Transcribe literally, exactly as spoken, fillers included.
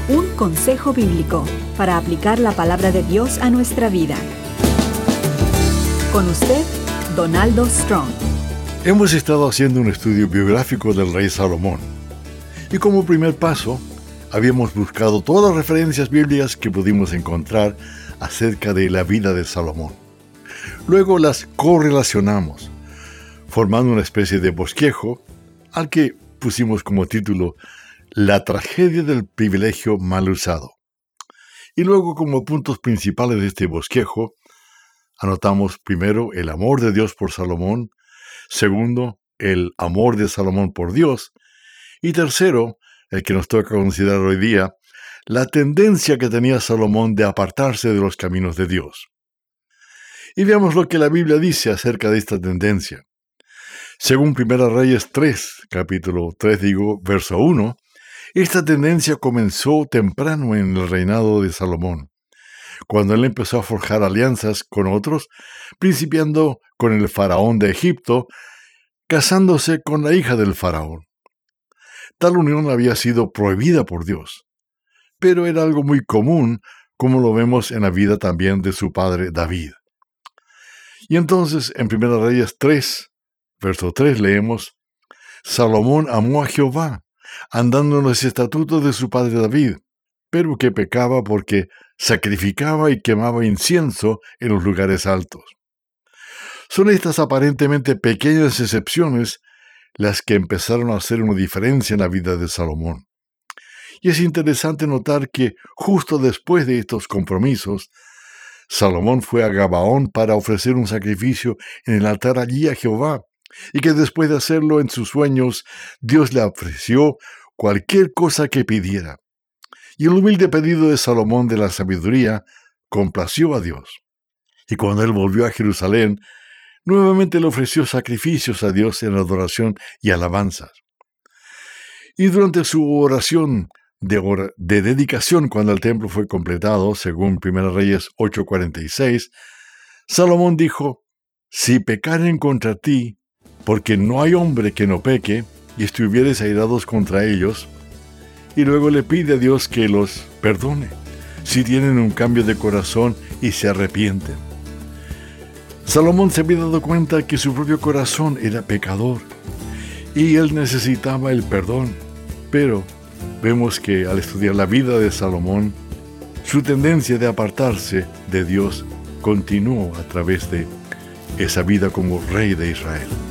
Un consejo bíblico para aplicar la palabra de Dios a nuestra vida. Con usted, Donaldo Strong. Hemos estado haciendo un estudio biográfico del rey Salomón. Y como primer paso, habíamos buscado todas las referencias bíblicas que pudimos encontrar acerca de la vida de Salomón. Luego las correlacionamos, formando una especie de bosquejo al que pusimos como título La tragedia del privilegio mal usado. Y luego, como puntos principales de este bosquejo, anotamos primero el amor de Dios por Salomón, segundo, el amor de Salomón por Dios, y tercero, el que nos toca considerar hoy día, la tendencia que tenía Salomón de apartarse de los caminos de Dios. Y veamos lo que la Biblia dice acerca de esta tendencia. Según Primera Reyes tres, capítulo tres, digo, verso uno, esta tendencia comenzó temprano en el reinado de Salomón, cuando él empezó a forjar alianzas con otros, principiando con el faraón de Egipto, casándose con la hija del faraón. Tal unión había sido prohibida por Dios, pero era algo muy común, como lo vemos en la vida también de su padre David. Y entonces, en Primera Reyes tres, verso tres, leemos, Salomón amó a Jehová, andando en los estatutos de su padre David, pero que pecaba porque sacrificaba y quemaba incienso en los lugares altos. Son estas aparentemente pequeñas excepciones las que empezaron a hacer una diferencia en la vida de Salomón. Y es interesante notar que justo después de estos compromisos, Salomón fue a Gabaón para ofrecer un sacrificio en el altar allí a Jehová, y que después de hacerlo en sus sueños, Dios le ofreció cualquier cosa que pidiera. Y el humilde pedido de Salomón de la sabiduría complació a Dios. Y cuando él volvió a Jerusalén, nuevamente le ofreció sacrificios a Dios en adoración y alabanzas. Y durante su oración de, or- de dedicación cuando el templo fue completado, según Primera Reyes ocho cuarenta y seis, Salomón dijo, si pecaren contra ti, porque no hay hombre que no peque, y estuvieres airados contra ellos, y luego le pide a Dios que los perdone, si tienen un cambio de corazón y se arrepienten. Salomón se había dado cuenta que su propio corazón era pecador, y él necesitaba el perdón, pero vemos que al estudiar la vida de Salomón, su tendencia de apartarse de Dios continuó a través de esa vida como rey de Israel.